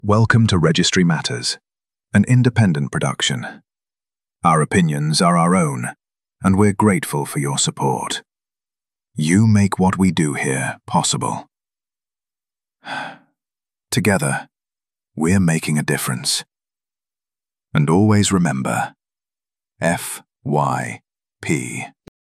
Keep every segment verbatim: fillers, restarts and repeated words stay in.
Welcome to Registry Matters, an independent production. Our opinions are our own, and we're grateful for your support. You make what we do here possible. Together, we're making a difference. And always remember, F Y P.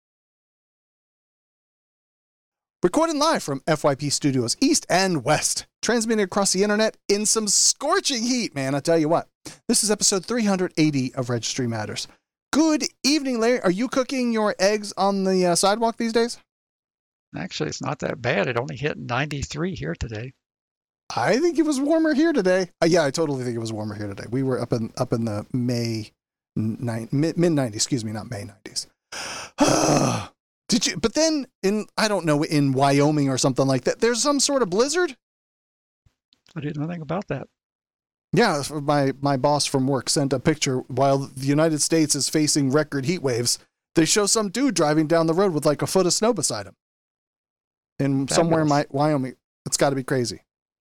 Recording live from F Y P Studios East and West, transmitting across the internet in some scorching heat, man, I tell you what. This is episode three hundred eighty of Registry Matters. Good evening, Larry. Are you cooking your eggs on the uh, sidewalk these days? Actually, it's not that bad. It only hit ninety-three here today. I think it was warmer here today. Uh, yeah, I totally think it was warmer here today. We were up in up in the May, nine, mid nineties, excuse me, not May nineties. Did you? But then in, I don't know, in Wyoming or something like that, there's some sort of blizzard? I didn't know anything about that. Yeah, my, my boss from work sent a picture while the United States is facing record heat waves. They show some dude driving down the road with like a foot of snow beside him. In Fabulous. somewhere in my, Wyoming. It's got to be crazy.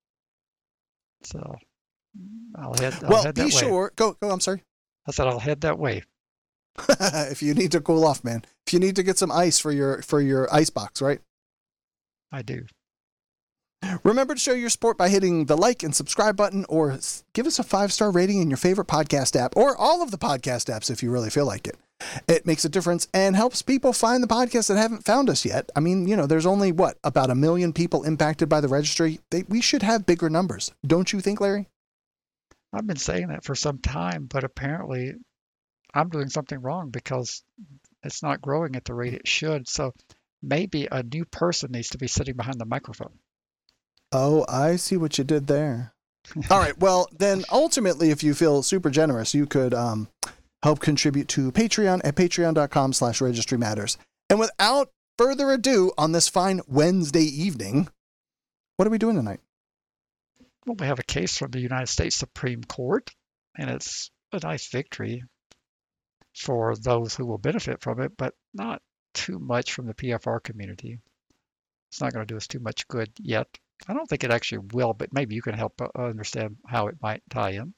So I'll head, I'll well, head be that way. sure. Go, go, I'm sorry. I said I'll head that way. If you need to cool off, man. If you need to get some ice for your for your ice box, right? I do. Remember to show your support by hitting the like and subscribe button, or give us a five-star rating in your favorite podcast app, or all of the podcast apps if you really feel like it. It makes a difference and helps people find the podcasts that haven't found us yet. I mean, you know, there's only, what, about a million people impacted by the registry? They, we should have bigger numbers. Don't you think, Larry? I've been saying that for some time, but apparently I'm doing something wrong because it's not growing at the rate it should. So maybe a new person needs to be sitting behind the microphone. Oh, I see what you did there. All right. Well, then ultimately, if you feel super generous, you could um, help contribute to Patreon at patreon.com slash registry matters. And without further ado, on this fine Wednesday evening, what are we doing tonight? Well, we have a case from the United States Supreme Court, and it's a nice victory for those who will benefit from it, but not too much from the P F R community. It's not going to do us too much good yet. I don't think it actually will, but maybe you can help understand how it might tie in.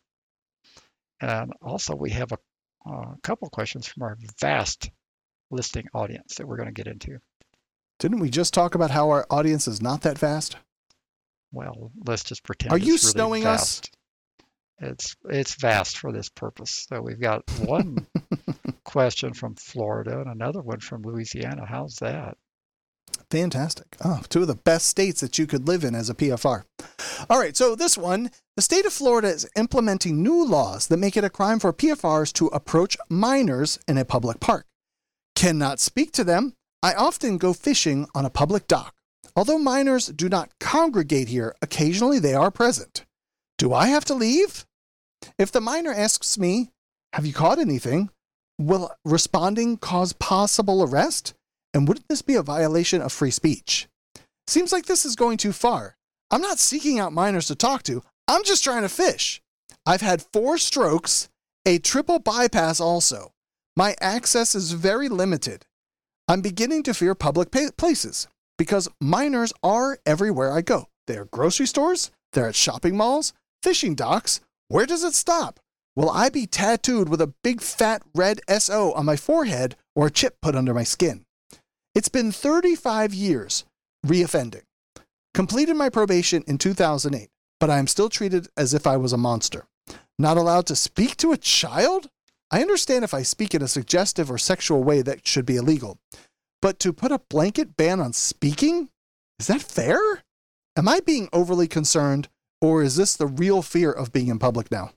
And also we have a, a couple questions from our vast listening audience that we're going to get into. Didn't we just talk about how our audience is not that vast? Well, let's just pretend Are it's you really snowing vast. us? It's it's vast for this purpose. So we've got one question from Florida and another one from Louisiana. How's that? Fantastic. Oh, two of the best states that you could live in as a P F R. All right, so this one, the state of Florida is implementing new laws that make it a crime for P F Rs to approach minors in a public park. Cannot speak to them. I often go fishing on a public dock. Although minors do not congregate here, occasionally they are present. Do I have to leave? If the minor asks me, have you caught anything? Will responding cause possible arrest? And wouldn't this be a violation of free speech? Seems like this is going too far. I'm not seeking out minors to talk to. I'm just trying to fish. I've had four strokes, a triple bypass also. My access is very limited. I'm beginning to fear public pa- places because minors are everywhere I go. They're grocery stores, they're at shopping malls, fishing docks. Where does it stop? Will I be tattooed with a big fat red S O on my forehead or a chip put under my skin? It's been thirty-five years reoffending. Completed my probation in two thousand eight, but I am still treated as if I was a monster. Not allowed to speak to a child? I understand if I speak in a suggestive or sexual way that should be illegal. But to put a blanket ban on speaking? Is that fair? Am I being overly concerned, or is this the real fear of being in public now?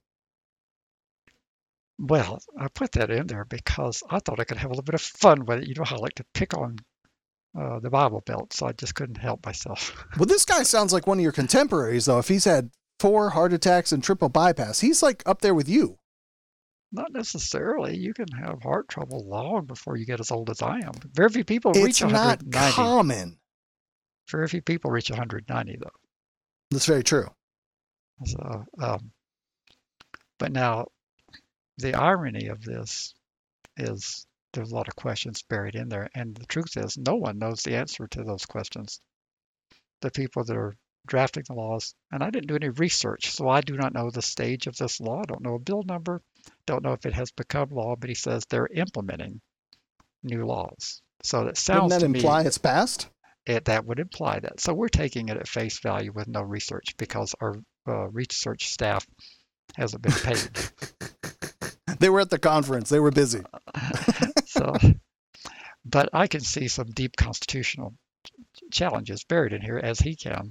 Well, I put that in there because I thought I could have a little bit of fun with it. You know how I like to pick on uh, the Bible Belt, so I just couldn't help myself. Well, this guy sounds like one of your contemporaries, though. If he's had four heart attacks and triple bypass, he's like up there with you. Not necessarily. You can have heart trouble long before you get as old as I am. Very few people It's reach not one hundred ninety. common. Very few people reach one hundred ninety, though. That's very true. So, um, but now, the irony of this is there's a lot of questions buried in there, and the truth is no one knows the answer to those questions. The people that are drafting the laws, and I didn't do any research, so I do not know the stage of this law. I don't know a bill number, don't know if it has become law, but he says they're implementing new laws. So that sounds Wouldn't that to me imply it's passed? it, that would imply that. So we're taking it at face value with no research because our uh, research staff hasn't been paid. They were at the conference. They were busy. So, but I can see some deep constitutional challenges buried in here, as he can,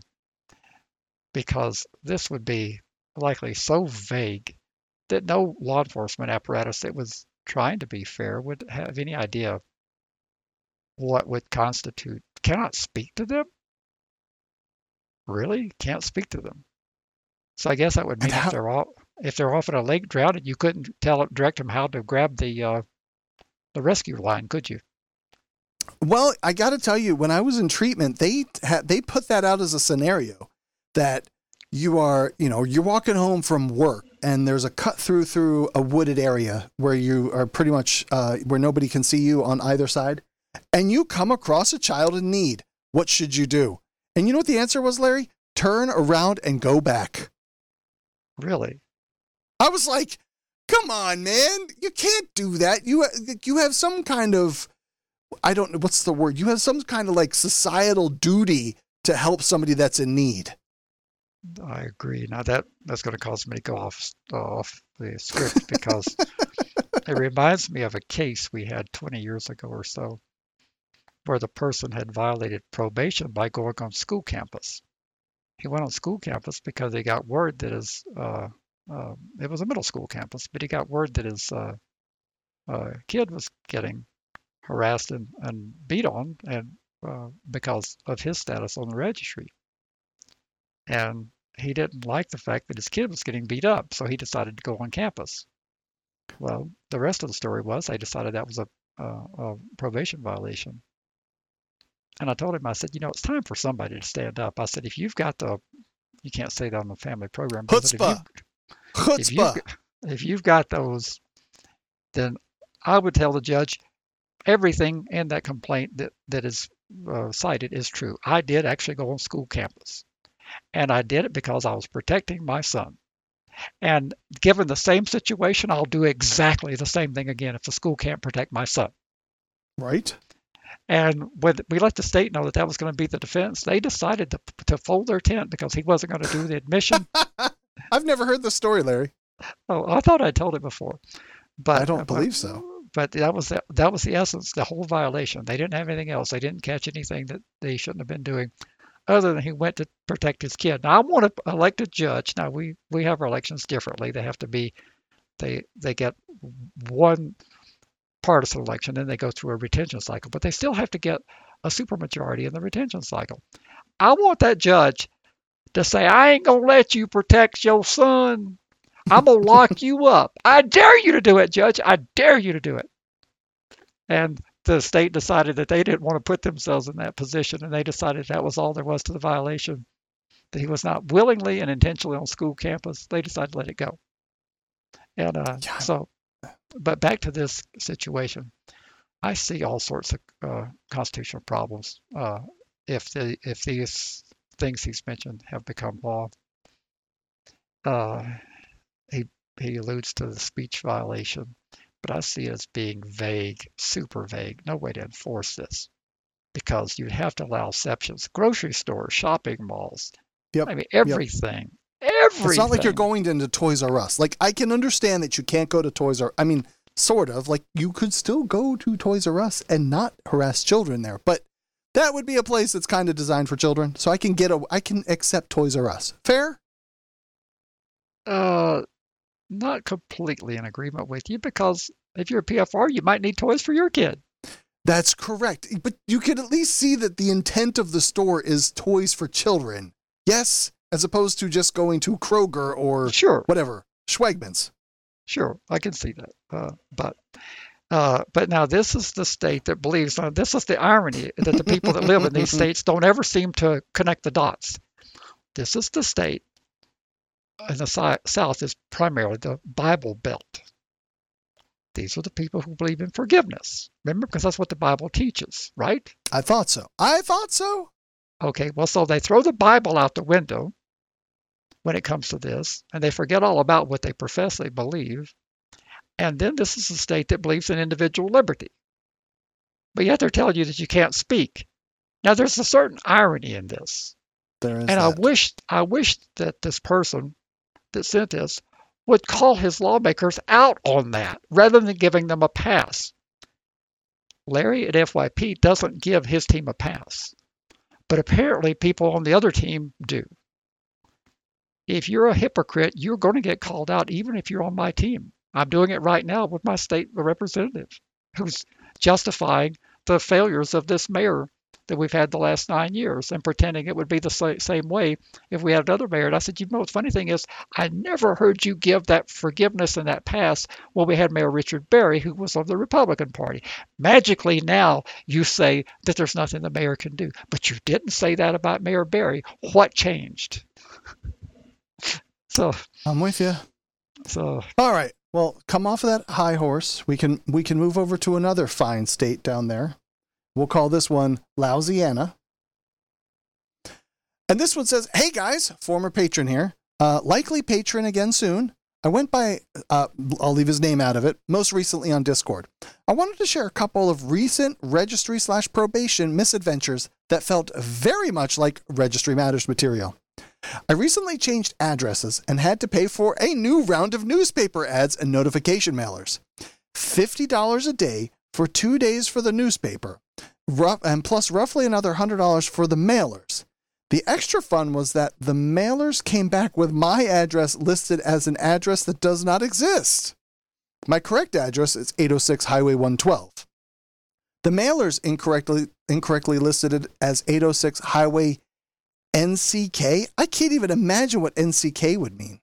because this would be likely so vague that no law enforcement apparatus that was trying to be fair would have any idea what would constitute. Cannot speak to them? Really? Can't speak to them. So I guess that would mean how, if they're off, if they're off in a lake drowning, you couldn't tell direct them how to grab the uh, the rescue line, could you? Well, I got to tell you, when I was in treatment, they had they put that out as a scenario that you are, you know, you're walking home from work and there's a cut through through a wooded area where you are pretty much uh, where nobody can see you on either side, and you come across a child in need. What should you do? And you know what the answer was, Larry? Turn around and go back. Really? I was like, come on, man. You can't do that. You, you have some kind of, I don't know, what's the word? You have some kind of like societal duty to help somebody that's in need. I agree. Now that that's going to cause me to go off off the script because it reminds me of a case we had twenty years ago or so where the person had violated probation by going on school campus. He went on school campus because he got word that his, uh, uh, it was a middle school campus, but he got word that his uh, uh, kid was getting harassed and, and beat on and uh, because of his status on the registry. And he didn't like the fact that his kid was getting beat up, so he decided to go on campus. Well, the rest of the story was they decided that was a, a, a probation violation. And I told him, I said, you know, it's time for somebody to stand up. I said, if you've got the, you can't say that on the family program. But Chutzpah. If, you, if, you've, if you've got those, then I would tell the judge everything in that complaint that, that is uh, cited is true. I did actually go on school campus. And I did it because I was protecting my son. And given the same situation, I'll do exactly the same thing again if the school can't protect my son. Right. And when we let the state know that that was going to be the defense, they decided to, to fold their tent because he wasn't going to do the admission. I've never heard the story, Larry. Oh, I thought I told it before. But I don't but, believe so. But that was the, that was the essence, the whole violation. They didn't have anything else. They didn't catch anything that they shouldn't have been doing other than he went to protect his kid. Now, I want to elect a judge. Now, we, we have our elections differently. They have to be, they they get one partisan election, then they go through a retention cycle, but they still have to get a supermajority in the retention cycle. I want that judge to say, I ain't going to let you protect your son. I'm going to lock you up. I dare you to do it, Judge. I dare you to do it. And the state decided that they didn't want to put themselves in that position, and they decided that was all there was to the violation, that he was not willingly and intentionally on school campus. They decided to let it go. And uh, Yeah. so, but back to this situation, I see all sorts of uh, constitutional problems uh, if the if these things he's mentioned have become law. Uh, he he alludes to the speech violation, but I see it as being vague, super vague. No way to enforce this because you'd have to allow exceptions. Grocery stores, shopping malls. Yep. I mean, everything. Yep. Everything. It's not like you're going into Toys R Us. Like, I can understand that you can't go to Toys R Us. I mean, sort of. Like, you could still go to Toys R Us and not harass children there. But that would be a place that's kind of designed for children. So I can get a, I can accept Toys R Us. Fair? Uh, not completely in agreement with you because if you're a P F R, you might need toys for your kid. That's correct. But you can at least see that the intent of the store is toys for children. Yes? As opposed to just going to Kroger or Sure. whatever, Schwegmans. Sure, I can see that. Uh, but uh, but now this is the state that believes, now this is the irony that the people that live in these states don't ever seem to connect the dots. This is the state in the si- South is primarily the Bible Belt. These are the people who believe in forgiveness. Remember, because that's what the Bible teaches, right? I thought so. I thought so. Okay, well, so they throw the Bible out the window when it comes to this, and they forget all about what they profess they believe. And then this is a state that believes in individual liberty. But yet they're telling you that you can't speak. Now, there's a certain irony in this. There is and I that. wish I wish that this person that sent this would call his lawmakers out on that rather than giving them a pass. Larry at F Y P doesn't give his team a pass, but apparently people on the other team do. If you're a hypocrite, you're going to get called out even if you're on my team. I'm doing it right now with my state representative who's justifying the failures of this mayor that we've had the last nine years and pretending it would be the same way if we had another mayor. And I said, you know, the funny thing is, I never heard you give that forgiveness and that pass when we had Mayor Richard Berry, who was of the Republican Party. Magically now you say that there's nothing the mayor can do, but you didn't say that about Mayor Berry. What changed? So I'm with you. So all right. Well, come off of that high horse. We can we can move over to another fine state down there. We'll call this one Louisiana. And this one says, hey guys, former patron here. Uh, likely patron again soon. I went by, uh, I'll leave his name out of it, most recently on Discord. I wanted to share a couple of recent registry slash probation misadventures that felt very much like Registry Matters material. I recently changed addresses and had to pay for a new round of newspaper ads and notification mailers. fifty dollars a day for two days for the newspaper, rough, and plus roughly another one hundred dollars for the mailers. The extra fun was that the mailers came back with my address listed as an address that does not exist. My correct address is eight oh six Highway one twelve. The mailers incorrectly incorrectly listed it as eight oh six Highway N C K. I can't even imagine what N C K would mean.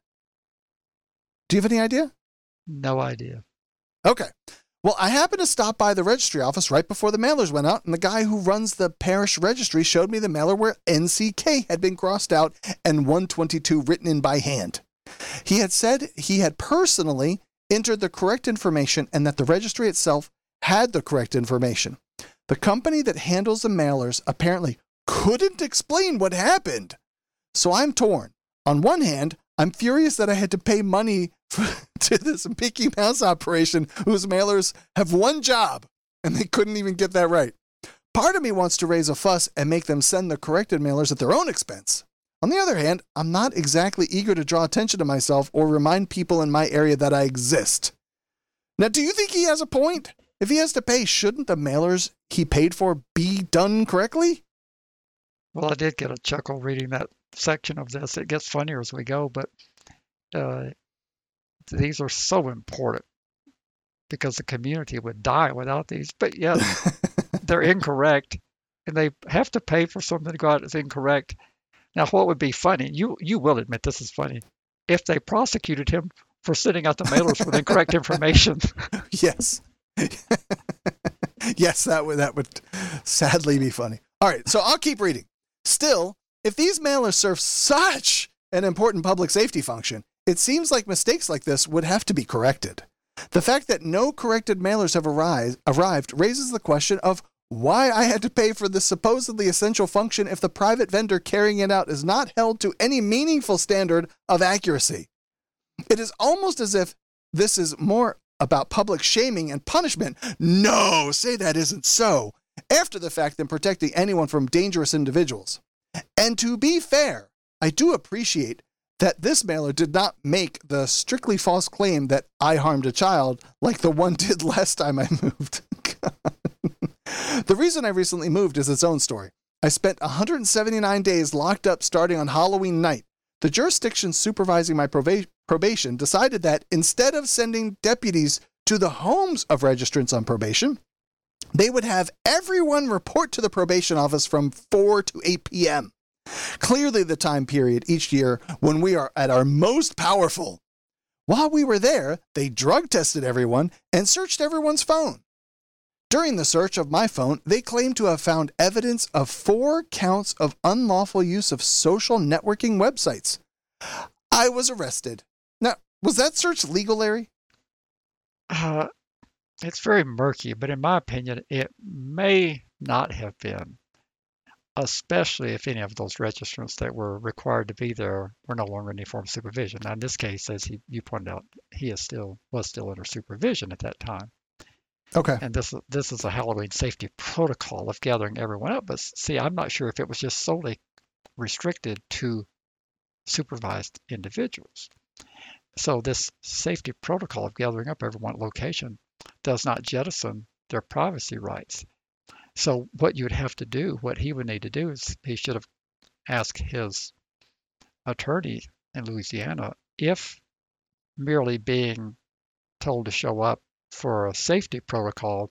Do you have any idea? no idea. Okay. Well, I happened to stop by the registry office right before the mailers went out, and the guy who runs the parish registry showed me the mailer where N C K had been crossed out and one twenty-two written in by hand. He had said he had personally entered the correct information and that the registry itself had the correct information. The company that handles the mailers apparently couldn't explain what happened. So I'm torn. On one hand, I'm furious that I had to pay money for, to this Mickey Mouse operation whose mailers have one job and they couldn't even get that right. Part of me wants to raise a fuss and make them send the corrected mailers at their own expense. On the other hand, I'm not exactly eager to draw attention to myself or remind people in my area that I exist. Now, do you think he has a point? If he has to pay, shouldn't the mailers he paid for be done correctly? Well, I did get a chuckle reading that section of this. It gets funnier as we go, but uh, these are so important because the community would die without these. But yet they're incorrect, and they have to pay for something to go out that's incorrect. Now, what would be funny, you you will admit this is funny, if they prosecuted him for sending out the mailers with incorrect information. Yes. Yes, that would that would sadly be funny. All right, so I'll keep reading. Still, if these mailers serve such an important public safety function, it seems like mistakes like this would have to be corrected. The fact that no corrected mailers have arrived, arrived raises the question of why I had to pay for this supposedly essential function if the private vendor carrying it out is not held to any meaningful standard of accuracy. It is almost as if this is more about public shaming and punishment. No, say that isn't so. After the fact than protecting anyone from dangerous individuals. And to be fair, I do appreciate that this mailer did not make the strictly false claim that I harmed a child like the one did last time I moved. The reason I recently moved is its own story. I spent one hundred seventy-nine days locked up starting on Halloween night. The jurisdiction supervising my proba- probation decided that instead of sending deputies to the homes of registrants on probation, they would have everyone report to the probation office from four to eight p.m. Clearly the time period each year when we are at our most powerful. While we were there, they drug tested everyone and searched everyone's phone. During the search of my phone, they claimed to have found evidence of four counts of unlawful use of social networking websites. I was arrested. Now, was that search legal, Larry? Uh, it's very murky, but in my opinion, it may not have been. especially if any of those registrants that were required to be there were no longer in any form of supervision. Now, in this case, as he, you pointed out, he is still was still under supervision at that time. Okay. And this this is a Halloween safety protocol of gathering everyone up. But see, I'm not sure if it was just solely restricted to supervised individuals. So this safety protocol of gathering up everyone at location does not jettison their privacy rights. So what you would have to do, what he would need to do is he should have asked his attorney in Louisiana if merely being told to show up for a safety protocol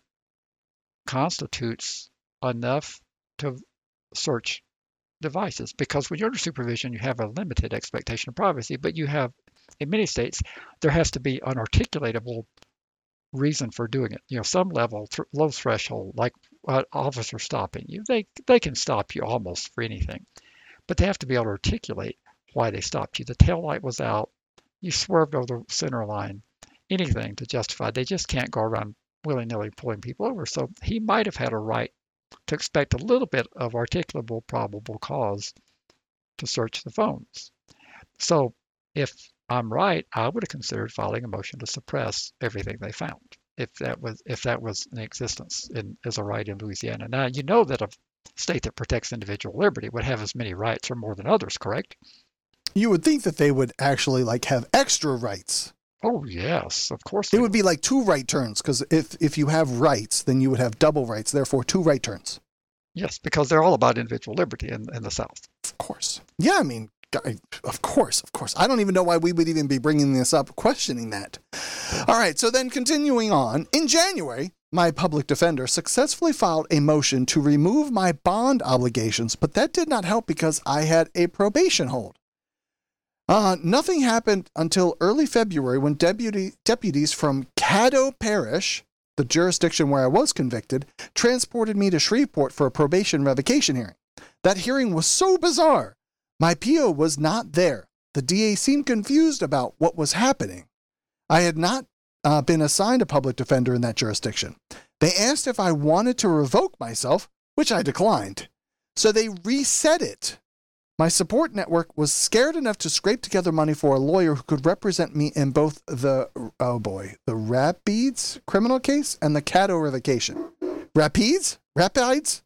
constitutes enough to search devices. Because when you're under supervision, you have a limited expectation of privacy, but you have, in many states, there has to be an articulatable reason for doing it. You know, some level, th- low threshold, like uh, officer stopping you. They they can stop you almost for anything, but they have to be able to articulate why they stopped you. The tail light was out. You swerved over the center line. Anything to justify. They just can't go around willy-nilly pulling people over. So he might have had a right to expect a little bit of articulable probable cause to search the phones. So if I'm right, I would have considered filing a motion to suppress everything they found, if that was if that was in existence in, as a right in Louisiana. Now, you know that a state that protects individual liberty would have as many rights or more than others, correct? You would think that they would actually like have extra rights. Oh, yes, of course. It would be like two right turns, because if, if you have rights, then you would have double rights, therefore two right turns. Yes, because they're all about individual liberty in, in the South. Of course. Yeah, I mean, of course, of course. I don't even know why we would even be bringing this up, questioning that. All right, so then continuing on, in January, my public defender successfully filed a motion to remove my bond obligations, but that did not help because I had a probation hold. Uh, nothing happened until early February when deputy, deputies from Caddo Parish, the jurisdiction where I was convicted, transported me to Shreveport for a probation revocation hearing. That hearing was so bizarre. My P O was not there. The D A seemed confused about what was happening. I had not uh, been assigned a public defender in that jurisdiction. They asked if I wanted to revoke myself, which I declined. So they reset it. My support network was scared enough to scrape together money for a lawyer who could represent me in both the, oh boy, the Rapides criminal case and the Caddo revocation. Rapides? Rapides?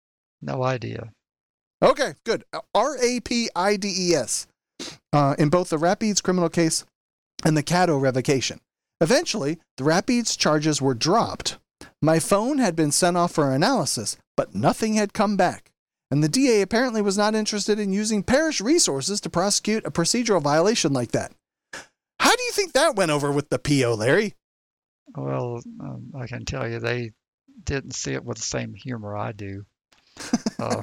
No idea. Okay, good. R A P I D E S. Uh, in both the Rapides criminal case and the Caddo revocation. Eventually, the Rapides charges were dropped. My phone had been sent off for analysis, but nothing had come back. And the D A apparently was not interested in using parish resources to prosecute a procedural violation like that. How do you think that went over with the P O, Larry? Well, um, I can tell you they didn't see it with the same humor I do. Uh,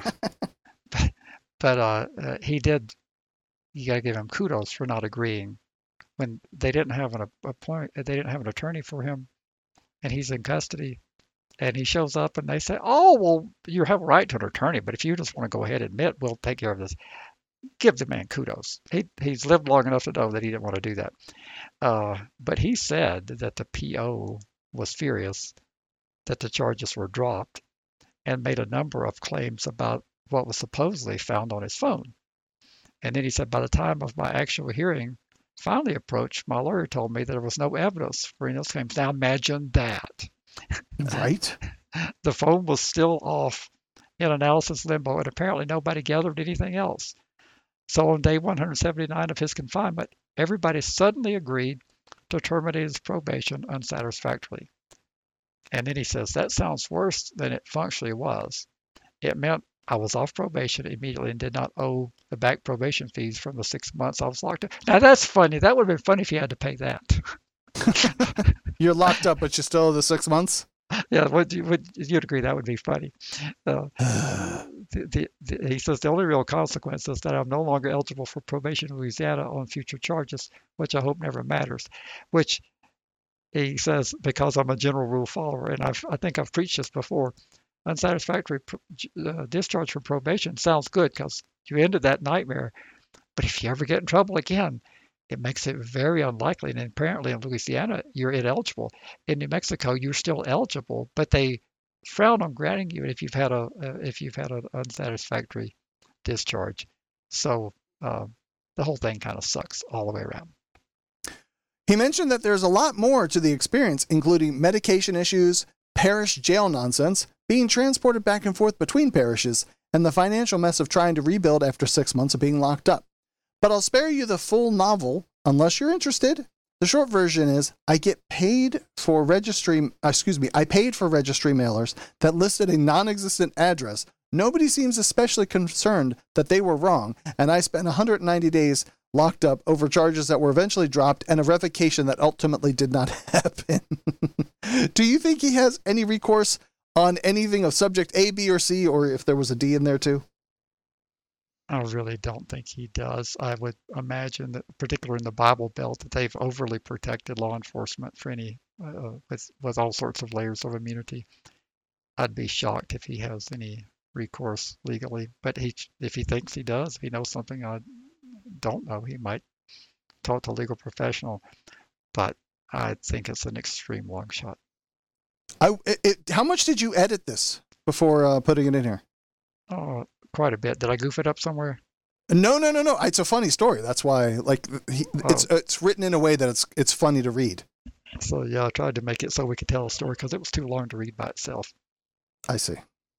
but but uh, uh, he did. You got to give him kudos for not agreeing when they didn't have an appoint. They didn't have an attorney for him, and he's in custody. And he shows up and they say, oh, well, you have a right to an attorney, but if you just want to go ahead and admit, we'll take care of this. Give the man kudos. He, he's lived long enough to know that he didn't want to do that. Uh, but he said that the P O was furious that the charges were dropped and made a number of claims about what was supposedly found on his phone. And then he said, by the time of my actual hearing finally approached, my lawyer told me that there was no evidence for any of those claims. Now imagine that. Right. The phone was still off in analysis limbo, and apparently nobody gathered anything else. So on day one hundred seventy-nine of his confinement, everybody suddenly agreed to terminate his probation unsatisfactorily. And then he says, that sounds worse than it functionally was. It meant I was off probation immediately and did not owe the back probation fees from the six months I was locked up. Now that's funny. That would have been funny if you had to pay that. You're locked up, but you still owe the six months? Yeah, would you, would, you'd agree that would be funny. Uh, the, the, the, he says the only real consequence is that I'm no longer eligible for probation in Louisiana on future charges, which I hope never matters. Which he says because I'm a general rule follower, and I've, I think I've preached this before. Unsatisfactory uh, discharge from probation sounds good because you ended that nightmare. But if you ever get in trouble again, it makes it very unlikely. And apparently in Louisiana, you're ineligible. In New Mexico, you're still eligible, but they frowned on granting you if you've had a if you've had an unsatisfactory discharge. So uh, the whole thing kind of sucks all the way around. He mentioned that there's a lot more to the experience, including medication issues, parish jail nonsense, being transported back and forth between parishes, and the financial mess of trying to rebuild after six months of being locked up. But I'll spare you the full novel unless you're interested. The short version is, I get paid for registry, excuse me, I paid for registry mailers that listed a non-existent address. Nobody seems especially concerned that they were wrong, and I spent one hundred ninety days locked up over charges that were eventually dropped and a revocation that ultimately did not happen. Do you think he has any recourse on anything of subject A, B, or C, or if there was a D in there too? I really don't think he does. I would imagine that, particularly in the Bible Belt, that they've overly protected law enforcement for any uh, with with all sorts of layers of immunity. I'd be shocked if he has any recourse legally. But he, if he thinks he does, if he knows something I don't know, he might talk to a legal professional. But I think it's an extreme long shot. I it, it, how much did you edit this before uh, putting it in here? Oh, quite a bit. Did I goof it up somewhere? No, no, no, no. It's a funny story. That's why, like, he, Oh. it's it's written in a way that it's it's funny to read. So yeah, I tried to make it so we could tell a story because it was too long to read by itself. I see.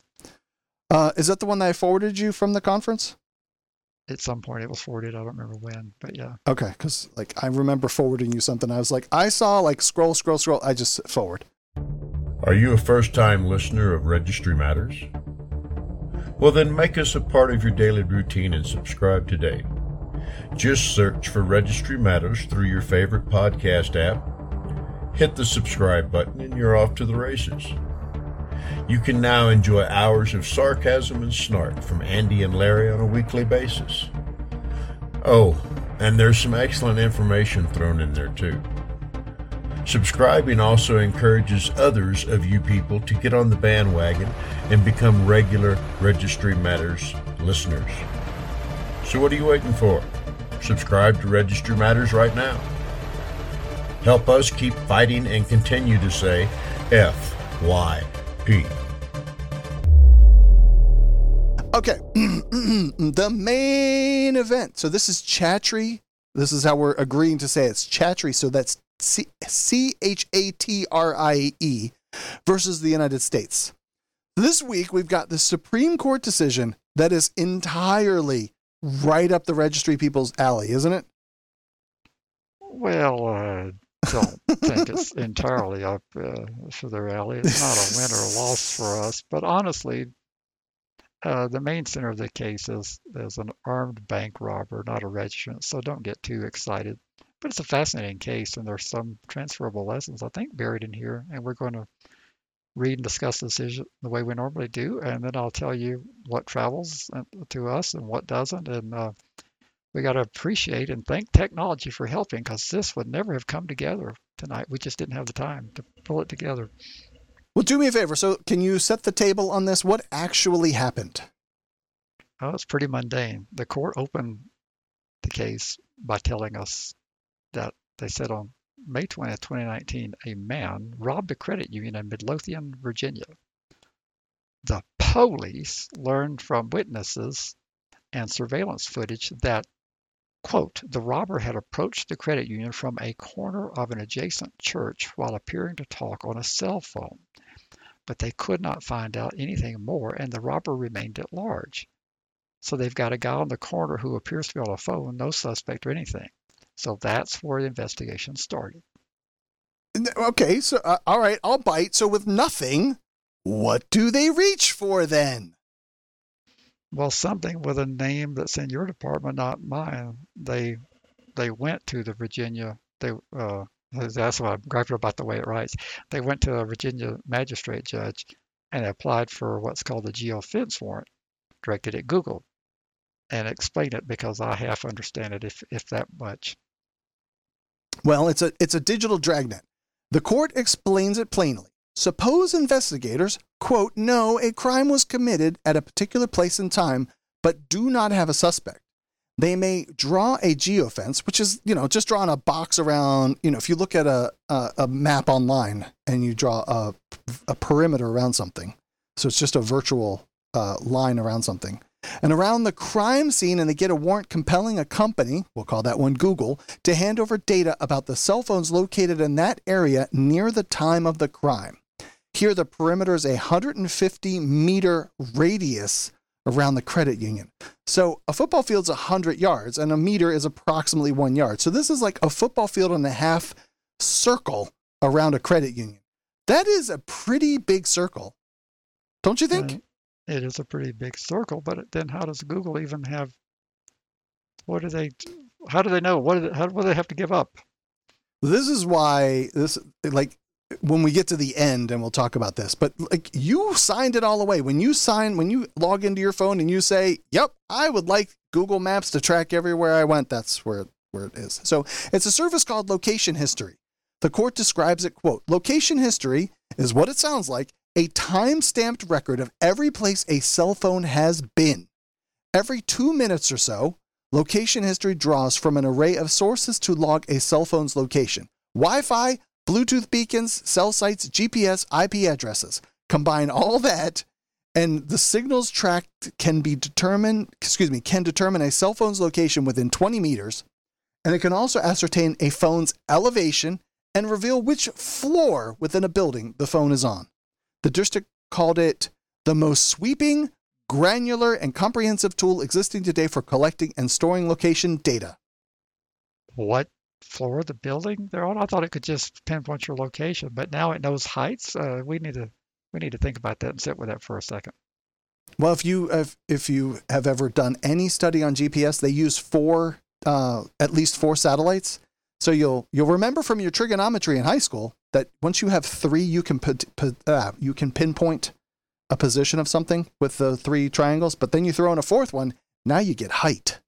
Uh, is that the one that I forwarded you from the conference? At some point it was forwarded. I don't remember when, but yeah. Okay, because like I remember forwarding you something. I was like, I saw like scroll, scroll, scroll. I just forward. Are you a first-time listener of Registry Matters? Well, then make us a part of your daily routine and subscribe today. Just search for Registry Matters through your favorite podcast app. Hit the subscribe button and you're off to the races. You can now enjoy hours of sarcasm and snark from Andy and Larry on a weekly basis. Oh, and there's some excellent information thrown in there too. Subscribing also encourages others of you people to get on the bandwagon and become regular Registry Matters listeners. So what are you waiting for? Subscribe to Registry Matters right now. Help us keep fighting and continue to say F Y P. Okay, the main event. So this is Chatry. This is how we're agreeing to say it. It's Chatry. So that's C H A T R I E versus the United States. This week, we've got the Supreme Court decision that is entirely right up the registry people's alley, isn't it? Well, I don't think it's entirely up uh, for their alley. It's not a win or a loss for us. But honestly, uh, the main center of the case is, is an armed bank robber, not a registrant. So don't get too excited. But it's a fascinating case, and there's some transferable lessons, I think, buried in here. And we're going to read and discuss the decision the way we normally do, and then I'll tell you what travels to us and what doesn't. And uh, we got to appreciate and thank technology for helping, because this would never have come together tonight. We just didn't have the time to pull it together. Well, do me a favor. So can you set the table on this? What actually happened? Oh, it's pretty mundane. The court opened the case by telling us that they said on May twentieth, twenty nineteen, a man robbed a credit union in Midlothian, Virginia. The police learned from witnesses and surveillance footage that, quote, the robber had approached the credit union from a corner of an adjacent church while appearing to talk on a cell phone. But they could not find out anything more, and the robber remained at large. So they've got a guy on the corner who appears to be on a phone, no suspect or anything. So that's where the investigation started. Okay, so uh, all right, I'll bite. So with nothing, what do they reach for then? Well, something with a name that's in your department, not mine. They they went to the Virginia. They uh, that's what I'm griping about the way it writes. They went to a Virginia magistrate judge and applied for what's called a geofence warrant, directed at Google, and explain it because I half understand it, if if that much. Well, it's a it's a digital dragnet. The court explains it plainly. Suppose investigators, quote, know a crime was committed at a particular place and time, but do not have a suspect. They may draw a geofence, which is, you know, just drawing a box around, you know, if you look at a, a, a map online and you draw a, a perimeter around something. So it's just a virtual uh, line around something. And around the crime scene, and they get a warrant compelling a company, we'll call that one Google, to hand over data about the cell phones located in that area near the time of the crime. Here, the perimeter is a one hundred fifty meter radius around the credit union. So a football field's one hundred yards, and a meter is approximately one yard. So this is like a football field and a half circle around a credit union. That is a pretty big circle, don't you think? And it is a pretty big circle, but then how does Google even have, what do they, how do they know? What do they, how, what do they have to give up? This is why this, like, when we get to the end, and we'll talk about this, but like, you signed it all away. When you sign, when you log into your phone and you say, yep, I would like Google Maps to track everywhere I went, that's where, where it is. So it's a service called Location History. The court describes it, quote, location history is what it sounds like, a time-stamped record of every place a cell phone has been. Every two minutes or so, location history draws from an array of sources to log a cell phone's location. Wi-Fi, Bluetooth beacons, cell sites, G P S, I P addresses. Combine all that, and the signals tracked can be determined, excuse me, can determine a cell phone's location within twenty meters, and it can also ascertain a phone's elevation and reveal which floor within a building the phone is on. The district called it the most sweeping, granular, and comprehensive tool existing today for collecting and storing location data. What floor of the building they're on? I thought it could just pinpoint your location, but now it knows heights. Uh, we need to we need to think about that and sit with that for a second. Well, if you if, if you have ever done any study on G P S, they use four, uh, at least four satellites. So you'll you'll remember from your trigonometry in high school that once you have three, you can put, put uh, you can pinpoint a position of something with the three triangles. But then you throw in a fourth one. Now you get height.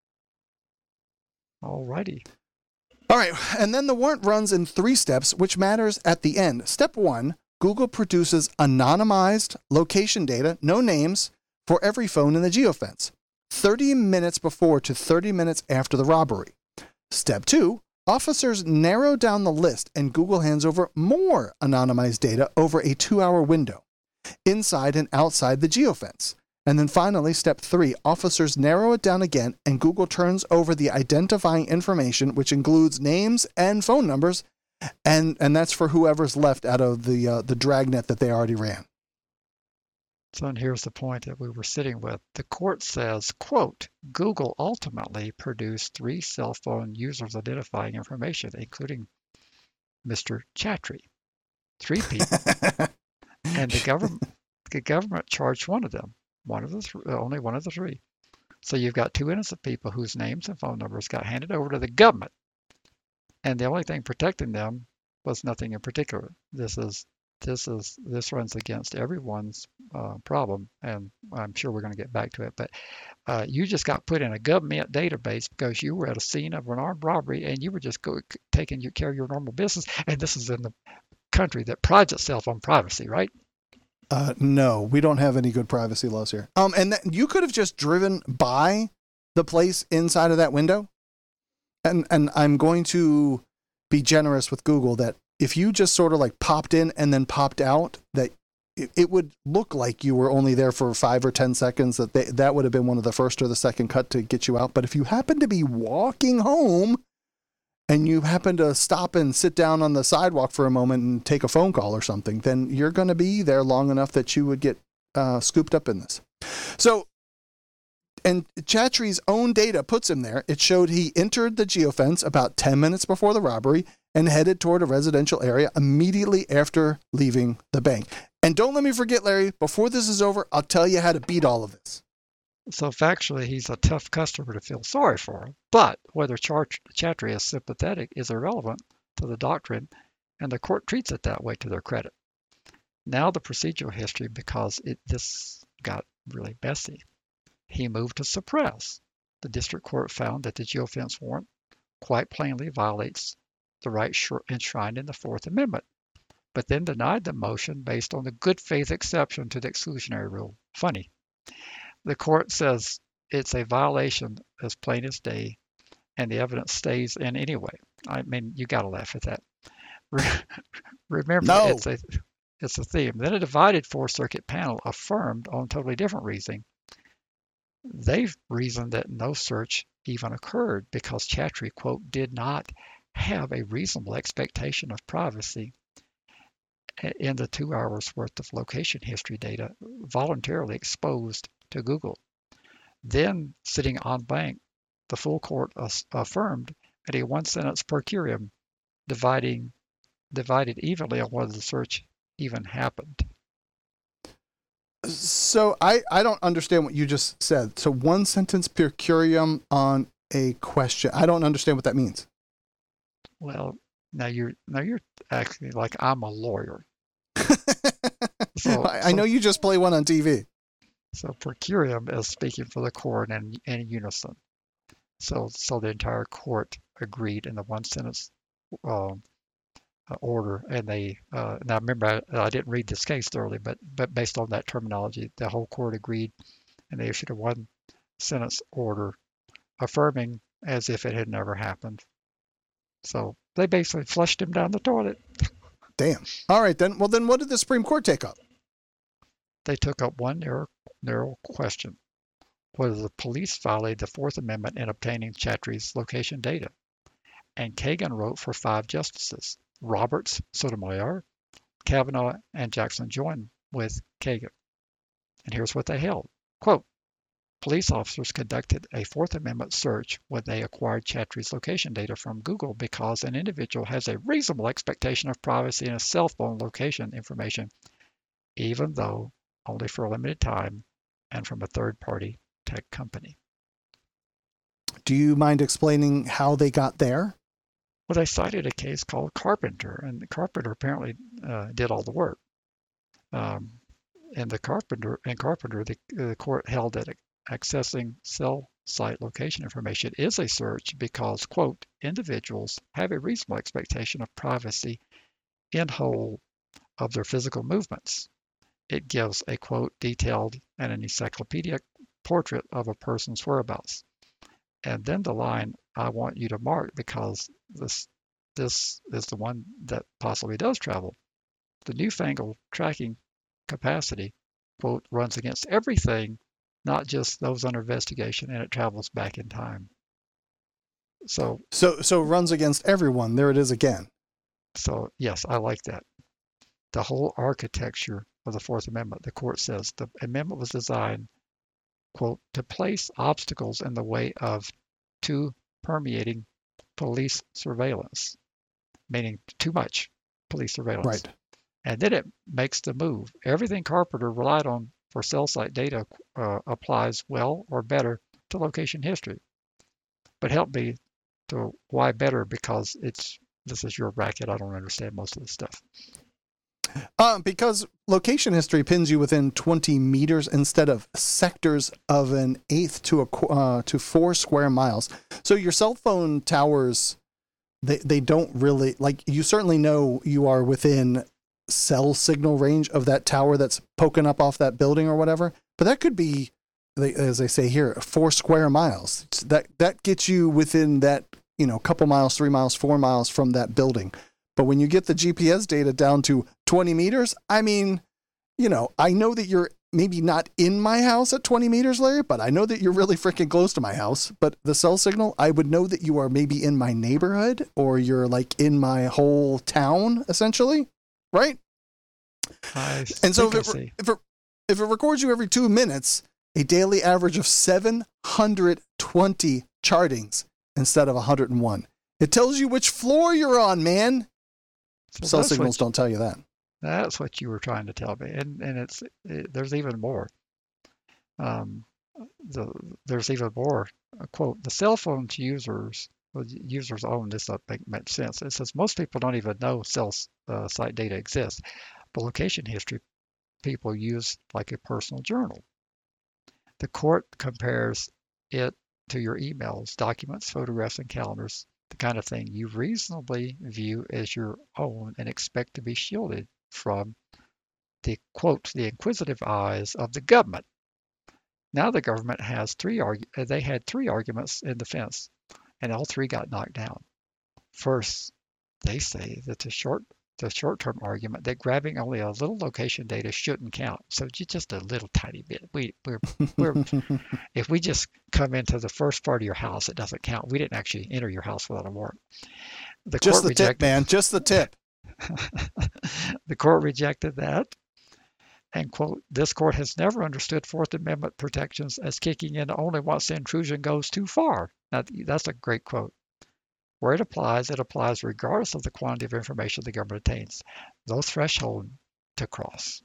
All righty. All right, and then the warrant runs in three steps, which matters at the end. Step one, Google produces anonymized location data, no names, for every phone in the geofence, thirty minutes before to thirty minutes after the robbery. Step two, officers narrow down the list, and Google hands over more anonymized data over a two-hour window, inside and outside the geofence. And then finally, step three, officers narrow it down again, and Google turns over the identifying information, which includes names and phone numbers, and, and that's for whoever's left out of the uh, the dragnet that they already ran. So and here's the point that we were sitting with. The court says, quote, Google ultimately produced three cell phone users identifying information, including Mister Chattree. Three people. And the government, the government charged one of them. One of the th- only one of the three. So you've got two innocent people whose names and phone numbers got handed over to the government, and the only thing protecting them was nothing in particular. This is this is this runs against everyone's uh, problem, and I'm sure we're going to get back to it. But uh, you just got put in a government database because you were at a scene of an armed robbery, and you were just go, taking your care of your normal business. And this is in the country that prides itself on privacy, right? Uh, no, we don't have any good privacy laws here. Um, and th- you could have just driven by the place inside of that window. And and I'm going to be generous with Google that if you just sort of like popped in and then popped out, that it, it would look like you were only there for five or ten seconds. That they, that would have been one of the first or the second cut to get you out. But if you happen to be walking home and you happen to stop and sit down on the sidewalk for a moment and take a phone call or something, then you're going to be there long enough that you would get uh, scooped up in this. So, and Chattree's own data puts him there. It showed he entered the geofence about ten minutes before the robbery and headed toward a residential area immediately after leaving the bank. And don't let me forget, Larry, before this is over, I'll tell you how to beat all of this. So factually, he's a tough customer to feel sorry for. But whether Chart- Chattree is sympathetic is irrelevant to the doctrine, and the court treats it that way to their credit. Now the procedural history, because it this got really messy. He moved to suppress. The district court found that the geofence warrant quite plainly violates the right enshrined in the Fourth Amendment, but then denied the motion based on the good faith exception to the exclusionary rule. Funny. The court says it's a violation as plain as day, and the evidence stays in anyway. I mean, you got to laugh at that. Remember, No. it's a it's a theme. Then a divided Fourth Circuit panel affirmed on totally different reasoning. They've reasoned that no search even occurred because Chattree, quote, did not have a reasonable expectation of privacy in the two hours worth of location history data voluntarily exposed to Google. Then, sitting en banc, the full court affirmed at a one sentence per curiam, dividing divided evenly on whether the search even happened. So I, I don't understand what you just said. So one sentence per curiam on a question. I don't understand what that means. Well, now you're now you're acting like I'm a lawyer. So, I, I so, know you just play one on T V. So per curiam is speaking for the court in, in unison. So so the entire court agreed in the one sentence um, uh, order, and they uh, now remember I, I didn't read this case thoroughly, but but based on that terminology, the whole court agreed, and they issued a one sentence order affirming as if it had never happened. So they basically flushed him down the toilet. Damn. All right then. Well then, what did the Supreme Court take up? They took up one narrow narrow question: whether the police violated the Fourth Amendment in obtaining Chattree's location data. And Kagan wrote for five justices. Roberts, Sotomayor, Kavanaugh, and Jackson joined with Kagan. And here's what they held. Quote, police officers conducted a Fourth Amendment search when they acquired Chattree's location data from Google because an individual has a reasonable expectation of privacy in a cell phone location information, even though only for a limited time and from a third-party tech company. Do you mind explaining how they got there? Well, they cited a case called Carpenter, and Carpenter apparently uh, did all the work. Um, and the Carpenter and Carpenter, the, the court held that accessing cell site location information is a search because, quote, individuals have a reasonable expectation of privacy in whole of their physical movements. It gives a, quote, detailed and an encyclopedic portrait of a person's whereabouts. And then the line I want you to mark because this this is the one that possibly does travel. The newfangled tracking capacity, quote, runs against everything, not just those under investigation, and it travels back in time. So So so it runs against everyone. There it is again. So yes, I like that. The whole architecture of the Fourth Amendment, the court says the amendment was designed, quote, to place obstacles in the way of too permeating police surveillance, meaning too much police surveillance. Right. And then it makes the move. Everything Carpenter relied on for cell site data uh, applies well or better to location history. But help me to why better, because it's this is your racket. I don't understand most of this stuff. Uh, because location history pins you within twenty meters instead of sectors of an eighth to a uh, to four square miles. So your cell phone towers, they they don't really, like, you certainly know you are within cell signal range of that tower that's poking up off that building or whatever. But that could be, as they say here, four square miles. That that gets you within that, you know, couple miles, three miles, four miles from that building. But when you get the G P S data down to twenty meters, I mean, you know, I know that you're maybe not in my house at twenty meters, Larry, but I know that you're really freaking close to my house. But the cell signal, I would know that you are maybe in my neighborhood or you're like in my whole town, essentially, right? I and so if I it, see. if, it, if it records you every two minutes, a daily average of seven hundred twenty chartings instead of one hundred one. It tells you which floor you're on, man. So Cell that's what signals you- don't tell you that. That's what you were trying to tell me, and and it's it, there's even more. Um, the there's even more. Uh, quote: the cell phone users well, users own this. Doesn't make much sense. It says most people don't even know cell uh, site data exists, but location history people use like a personal journal. The court compares it to your emails, documents, photographs, and calendars, the kind of thing you reasonably view as your own and expect to be shielded from the, quote, the inquisitive eyes of the government. Now the government has three argu- uh, they had three arguments in defense, and all three got knocked down. First, they say that the short the short-term argument that grabbing only a little location data shouldn't count. So ju- just a little tiny bit. We we're we're if we just come into the first part of your house, it doesn't count. We didn't actually enter your house without a warrant. The Just court the tip, rejected man. Just the tip. the court rejected that. And quote, this court has never understood Fourth Amendment protections as kicking in only once the intrusion goes too far. Now, that's a great quote. Where it applies, it applies regardless of the quantity of information the government attains. No threshold to cross.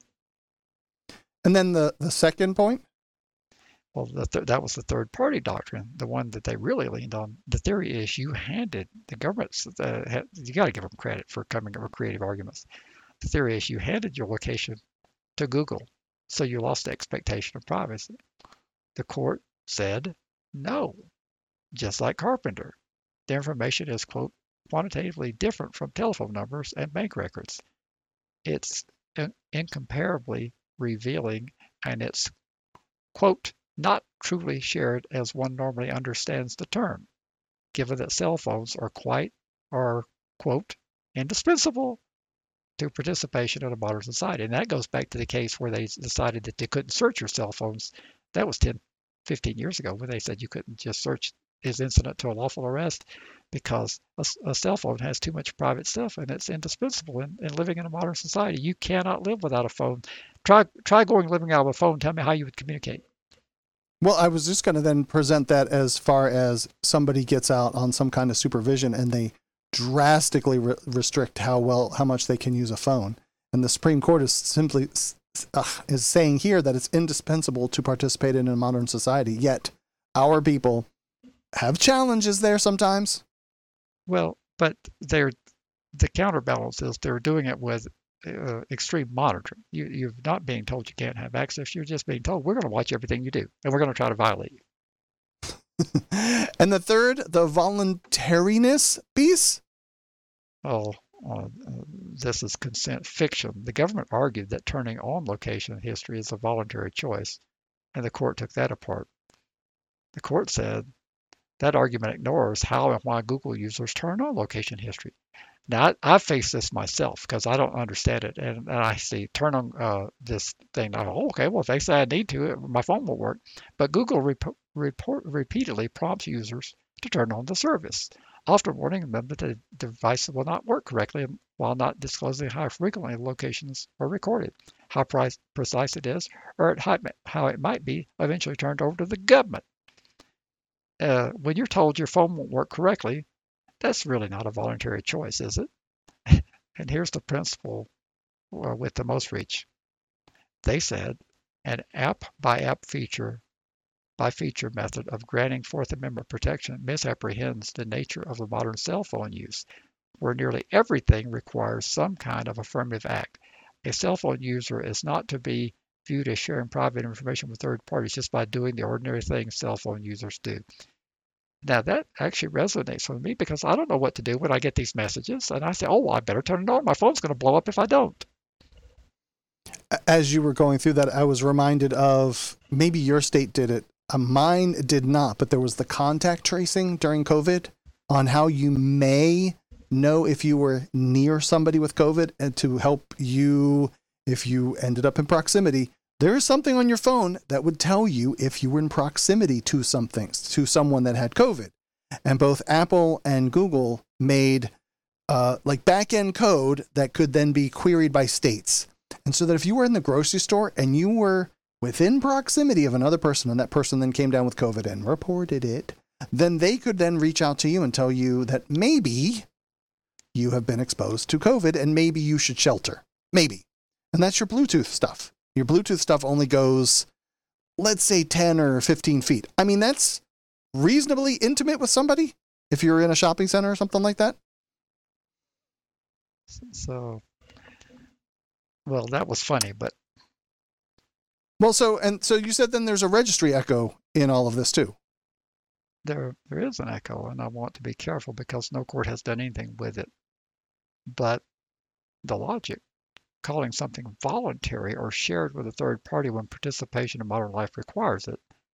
And then the, the second point? Well, the th- that was the third party doctrine, the one that they really leaned on. The theory is you handed the government, uh, ha- you got to give them credit for coming up with creative arguments. The theory is you handed your location to Google, so you lost the expectation of privacy. The court said no, just like Carpenter. The information is, quote, quantitatively different from telephone numbers and bank records. It's in- incomparably revealing, and it's, quote, not truly shared as one normally understands the term, given that cell phones are quite, are, quote, indispensable to participation in a modern society. And that goes back to the case where they decided that they couldn't search your cell phones. That was ten, fifteen years ago when they said you couldn't just search is incident to a lawful arrest because a, a cell phone has too much private stuff and it's indispensable in, in living in a modern society. You cannot live without a phone. Try try going living out of a phone. Tell me how you would communicate. Well, I was just going to then present that as far as somebody gets out on some kind of supervision and they drastically re- restrict how well, how much they can use a phone. And the Supreme Court is simply uh, is saying here that it's indispensable to participate in a modern society. Yet our people have challenges there sometimes. Well, but they're the counterbalance is they're doing it with uh, extreme monitoring. You, you're not being told you can't have access. You're just being told we're going to watch everything you do, and we're going to try to violate you. And the third, the voluntariness piece. Oh, uh, this is consent fiction. The government argued that turning on location history is a voluntary choice, and the court took that apart. The court said that argument ignores how and why Google users turn on location history. Now, I, I face this myself because I don't understand it, and, and I see turn on uh, this thing. I go, oh, okay, well, if they say I need to, my phone will work. But Google rep- report, repeatedly prompts users to turn on the service, often warning them that the device will not work correctly while not disclosing how frequently locations are recorded, how price, precise it is, or how, how it might be eventually turned over to the government. Uh, when you're told your phone won't work correctly, that's really not a voluntary choice, is it? And here's the principle uh, with the most reach. They said an app-by-app feature by feature method of granting Fourth Amendment protection misapprehends the nature of the modern cell phone use, where nearly everything requires some kind of affirmative act. A cell phone user is not to be viewed as sharing private information with third parties just by doing the ordinary things cell phone users do. Now that actually resonates with me because I don't know what to do when I get these messages, and I say, "Oh, well, I better turn it on. My phone's going to blow up if I don't." As you were going through that, I was reminded of maybe your state did it. Uh, mine did not, but there was the contact tracing during COVID on how you may know if you were near somebody with COVID and to help you if you ended up in proximity. There is something on your phone that would tell you if you were in proximity to something, to someone that had COVID. And both Apple and Google made uh, like back-end code that could then be queried by states. And so that if you were in the grocery store and you were within proximity of another person and that person then came down with COVID and reported it, then they could then reach out to you and tell you that maybe you have been exposed to COVID and maybe you should shelter. Maybe. And that's your Bluetooth stuff. Your Bluetooth stuff only goes, let's say, ten or fifteen feet. I mean, that's reasonably intimate with somebody if you're in a shopping center or something like that. So, well, that was funny, but Well, so, and so you said then there's a registry echo in all of this too. there there is an echo, and I want to be careful because no court has done anything with it. But the logic, calling something voluntary or shared with a third party when participation in modern life requires it,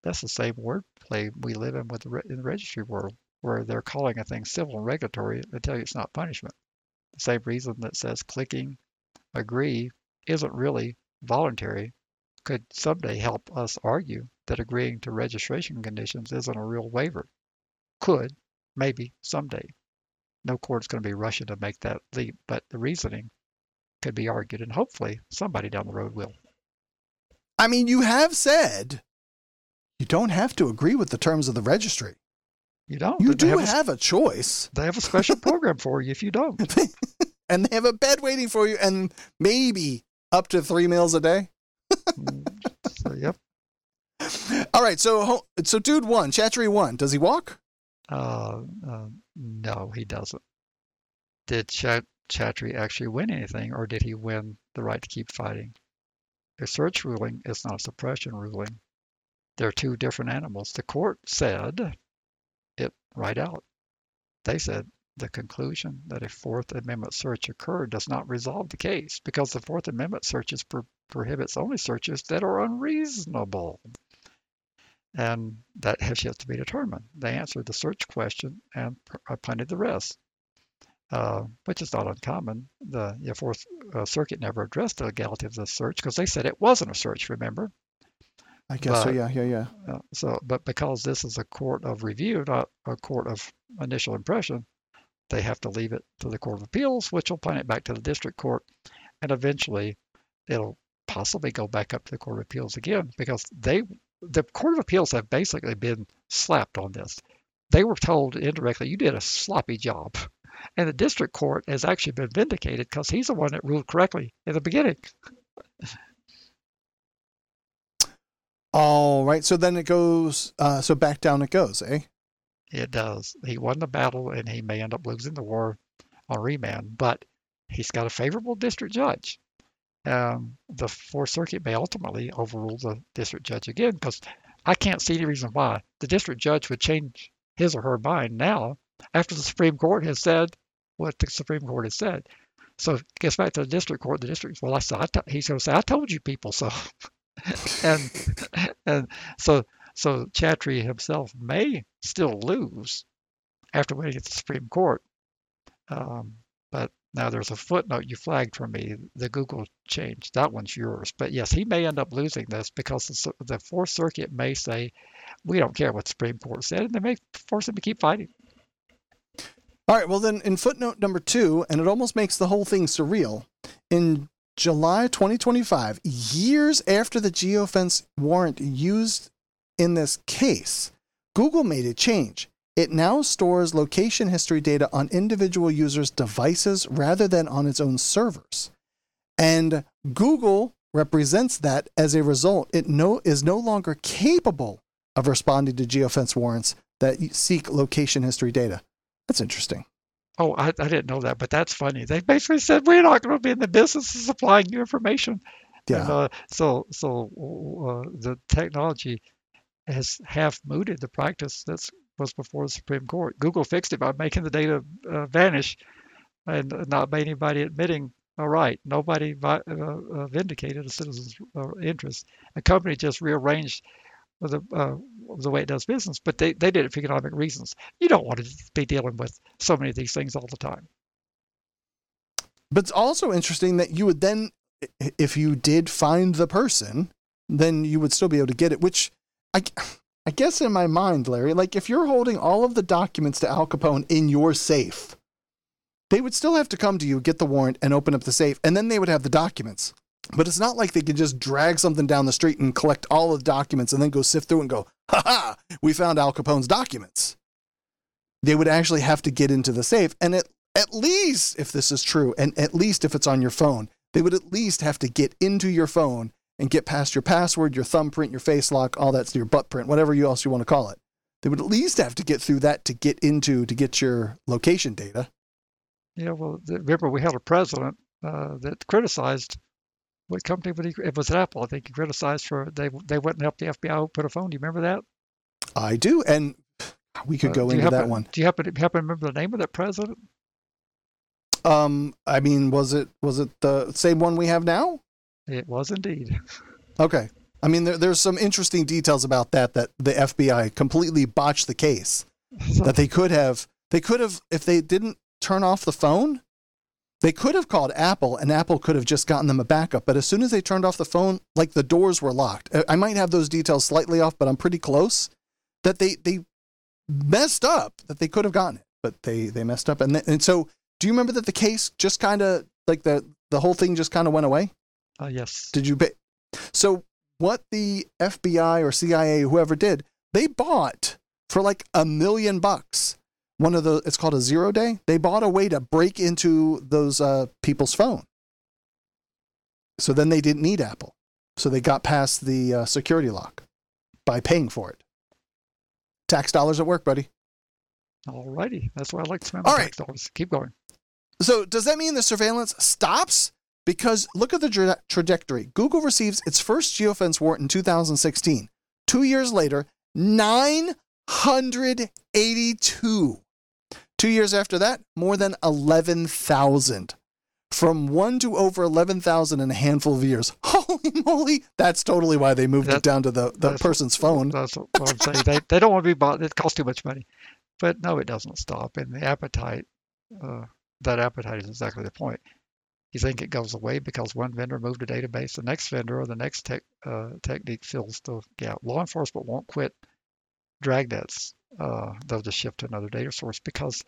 that's the same wordplay we live in with the re- in the registry world, where they're calling a thing civil and regulatory and tell you it's not punishment. The same reason that says clicking agree isn't really voluntary could someday help us argue that agreeing to registration conditions isn't a real waiver. Could, maybe, someday. No court's going to be rushing to make that leap, but the reasoning could be argued, and hopefully somebody down the road will. I mean, you have said you don't have to agree with the terms of the registry. You don't. You They do have, have a, a choice. they have a special program for you if you don't. And they have a bed waiting for you and maybe up to three meals a day. So, yep. All right. So, so dude won. Chattery won. Does he walk? Uh, uh, no, he doesn't. Did Chat Chattery actually win anything, or did he win the right to keep fighting? A search ruling is not a suppression ruling. They're two different animals. The court said it right out. They said the conclusion that a Fourth Amendment search occurred does not resolve the case because the Fourth Amendment searches pro- prohibits only searches that are unreasonable. And that has yet to be determined. They answered the search question and punted the rest, uh, which is not uncommon. The, the Fourth uh, Circuit never addressed the legality of the search because they said it wasn't a search, remember? I guess but, so. Yeah, yeah, yeah. Uh, so, but because this is a court of review, not a court of initial impression, they have to leave it to the Court of Appeals, which will punt it back to the district court, and eventually it'll possibly go back up to the Court of Appeals again because they, the Court of Appeals have basically been slapped on this. They were told indirectly, you did a sloppy job. And the district court has actually been vindicated because he's the one that ruled correctly in the beginning. All right. So then it goes, uh, so back down it goes, eh? It does. He won the battle and he may end up losing the war on remand, but he's got a favorable district judge. Um, the Fourth Circuit may ultimately overrule the district judge again because I can't see any reason why the district judge would change his or her mind now after the Supreme Court has said what the Supreme Court has said. So it gets back to the district court. The district, well, I said, I t- he's going to say, I told you people so. and and so so Chattery himself may still lose after winning at the Supreme Court. Um, but now there's a footnote you flagged for me, the Google change. That one's yours. But yes, he may end up losing this because the, the Fourth Circuit may say, we don't care what the Supreme Court said, and they may force him to keep fighting. All right. Well, then in footnote number two, and it almost makes the whole thing surreal, in July twenty twenty-five, years after the geofence warrant used in this case, Google made a change. It now stores location history data on individual users' devices rather than on its own servers. And Google represents that as a result, it no, is no longer capable of responding to geofence warrants that seek location history data. That's interesting. Oh, I, I didn't know that, but that's funny. They basically said, we're not going to be in the business of supplying you information. Yeah. And, uh, so so uh, the technology has half mooted the practice that was before the Supreme Court. Google fixed it by making the data uh, vanish and not by anybody admitting, all right, nobody vi- uh, uh, vindicated a citizen's uh, interest. A company just rearranged the uh, the way it does business, but they, they did it for economic reasons. You don't want to be dealing with so many of these things all the time. But it's also interesting that you would then, if you did find the person, then you would still be able to get it, which I, I guess in my mind, Larry, like if you're holding all of the documents to Al Capone in your safe, they would still have to come to you, get the warrant, and open up the safe, and then they would have the documents. But it's not like they could just drag something down the street and collect all of the documents and then go sift through and go, ha ha, we found Al Capone's documents. They would actually have to get into the safe. And at, at least, if this is true, and at least if it's on your phone, they would at least have to get into your phone and get past your password, your thumbprint, your face lock, all that's your butt print, whatever you else you want to call it. They would at least have to get through that to get into, to get your location data. Yeah, well, remember we had a president uh, that criticized what company would he? It was Apple. I think he criticized for they they went and helped the F B I open a phone. Do you remember that? I do, and we could Uh, go do you into happen, that one. Do you happen to happen to remember the name of that president? Um, I mean, was it was it the same one we have now? It was indeed. Okay, I mean, there, there's some interesting details about that, that the F B I completely botched the case. That they could have, they could have, if they didn't turn off the phone, they could have called Apple and Apple could have just gotten them a backup. But as soon as they turned off the phone, like the doors were locked. I might have those details slightly off, but I'm pretty close that they, they messed up, that they could have gotten it, but they, they messed up. And, th- and so do you remember that the case just kind of like the, the whole thing just kind of went away? Uh, yes. Did you pay? So what the F B I or C I A, whoever did, they bought for like a million bucks. One of the, it's called a zero day. They bought a way to break into those uh, people's phone. So then they didn't need Apple. So they got past the uh, security lock by paying for it. Tax dollars at work, buddy. All righty. That's why I like to spend All my right. tax dollars. Keep going. So does that mean the surveillance stops? Because look at the tra- trajectory. Google receives its first geofence warrant in two thousand sixteen. Two years later, nine hundred eighty-two. Two years after that, more than eleven thousand. From one to over eleven thousand in a handful of years. Holy moly. That's totally why they moved That- it down to the, the person's phone. That's what I'm saying. They, they don't want to be bought. It costs too much money. But no, it doesn't stop. And the appetite, uh, that appetite is exactly the point. You think it goes away because one vendor moved a database, the next vendor or the next tech, uh, technique fills the gap. Law enforcement won't quit dragnets. Uh, they'll just shift to another data source because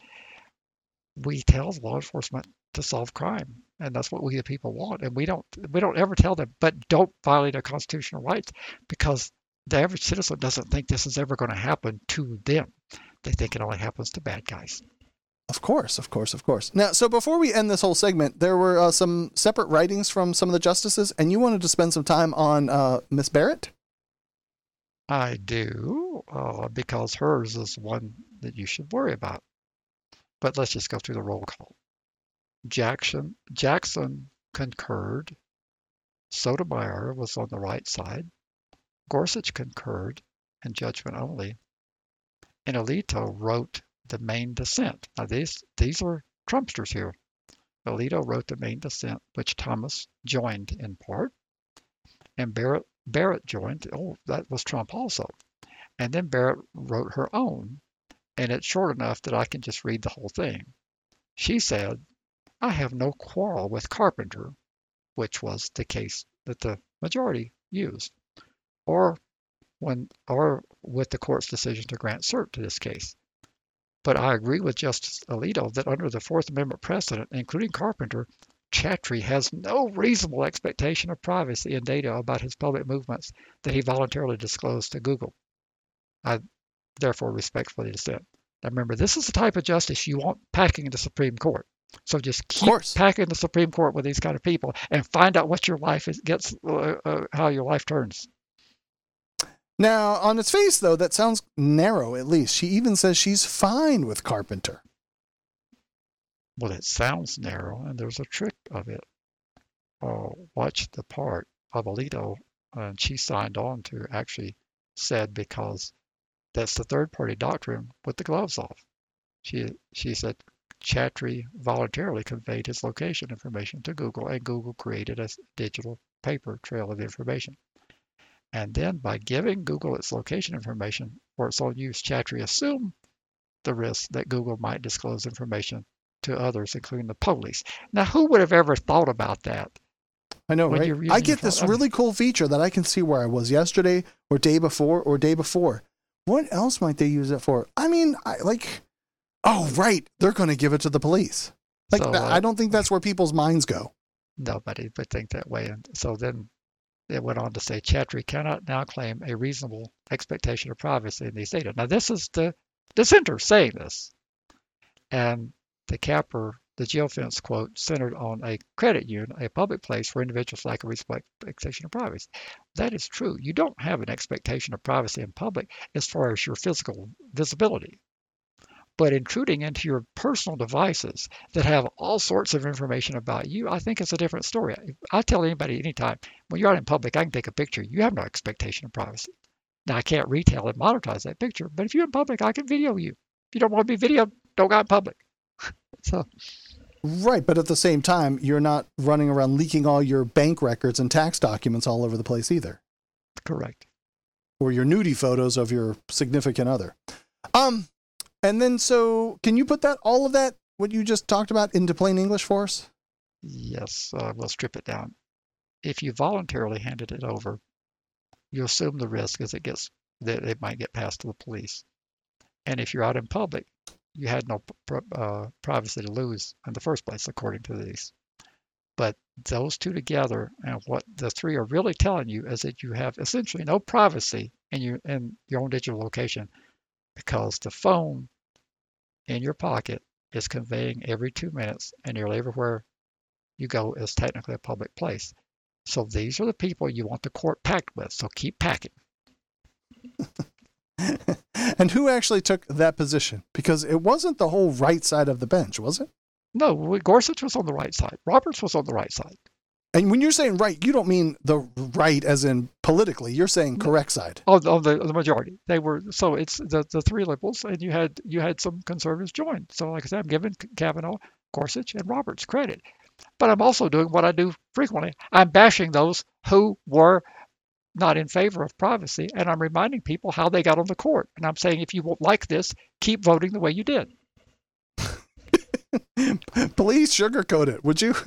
we tell law enforcement to solve crime, and that's what we the people want. And we don't we don't ever tell them, but don't violate our constitutional rights, because the average citizen doesn't think this is ever going to happen to them. They think it only happens to bad guys. Of course, of course, of course. Now, so before we end this whole segment, there were uh, some separate writings from some of the justices, and you wanted to spend some time on uh, Miss Barrett? I do, uh, because hers is one that you should worry about. But let's just go through the roll call. Jackson, Jackson concurred. Sotomayor was on the right side. Gorsuch concurred in judgment only. And Alito wrote the main dissent. Now these these are Trumpsters here. Alito wrote the main dissent, which Thomas joined in part, and Barrett Barrett joined. Oh, that was Trump also. And then Barrett wrote her own, and it's short enough that I can just read the whole thing. She said, "I have no quarrel with Carpenter," which was the case that the majority used, or when or with the court's decision to grant cert to this case. But I agree with Justice Alito that under the Fourth Amendment precedent, including Carpenter, Chattree has no reasonable expectation of privacy in data about his public movements that he voluntarily disclosed to Google. I therefore respectfully dissent. Now remember, this is the type of justice you want packing in the Supreme Court. So just keep packing the Supreme Court with these kind of people and find out what your life is, gets, uh, uh, how your life turns. Now, on its face, though, that sounds narrow, at least. She even says she's fine with Carpenter. Well, it sounds narrow, and there's a trick of it. Uh, watch the part of Alito, and uh, she signed on to actually said because that's the third-party doctrine with the gloves off. She she said Chattree voluntarily conveyed his location information to Google, and Google created a digital paper trail of information. And then by giving Google its location information for its own use, Chattree assumed the risk that Google might disclose information to others, including the police. Now, who would have ever thought about that? I know, right? I get this really cool feature that I can see where I was yesterday or day before or day before. What else might they use it for? I mean, I, like, oh, right. They're going to give it to the police. Like, So, uh, I don't think that's where people's minds go. Nobody would think that way. And so then it went on to say Chattree cannot now claim a reasonable expectation of privacy in these data. Now, this is the dissenter saying this. And the capper, the geofence quote, centered on a credit union, a public place where individuals lack a reasonable expectation of privacy. That is true. You don't have an expectation of privacy in public as far as your physical visibility. But intruding into your personal devices that have all sorts of information about you, I think is a different story. I tell anybody anytime, when you're out in public, I can take a picture. You have no expectation of privacy. Now, I can't retail and monetize that picture, but if you're in public, I can video you. If you don't want to be videoed, don't go out in public. So, right, but at the same time, you're not running around leaking all your bank records and tax documents all over the place either. Correct. Or your nudie photos of your significant other. Um, and then so can you put that all of that what you just talked about into plain English for us? Yes, uh, we'll strip it down. If you voluntarily handed it over, you assume the risk as it gets that it might get passed to the police. And if you're out in public, you had no uh, privacy to lose in the first place, according to these. But those two together, and what the three are really telling you is that you have essentially no privacy in your in your own digital location, because the phone in your pocket is conveying every two minutes, and nearly everywhere you go is technically a public place. So these are the people you want the court packed with. So keep packing. And who actually took that position? Because it wasn't the whole right side of the bench, was it? No, Gorsuch was on the right side. Roberts was on the right side. And when you're saying right, you don't mean the right as in politically. You're saying correct side. Oh, oh the, the majority. They were so it's the, the three liberals, and you had you had some conservatives join. So like I said, I'm giving Kavanaugh, Gorsuch, and Roberts credit. But I'm also doing what I do frequently. I'm bashing those who were not in favor of privacy, and I'm reminding people how they got on the court. And I'm saying, if you won't like this, keep voting the way you did. Please sugarcoat it, would you?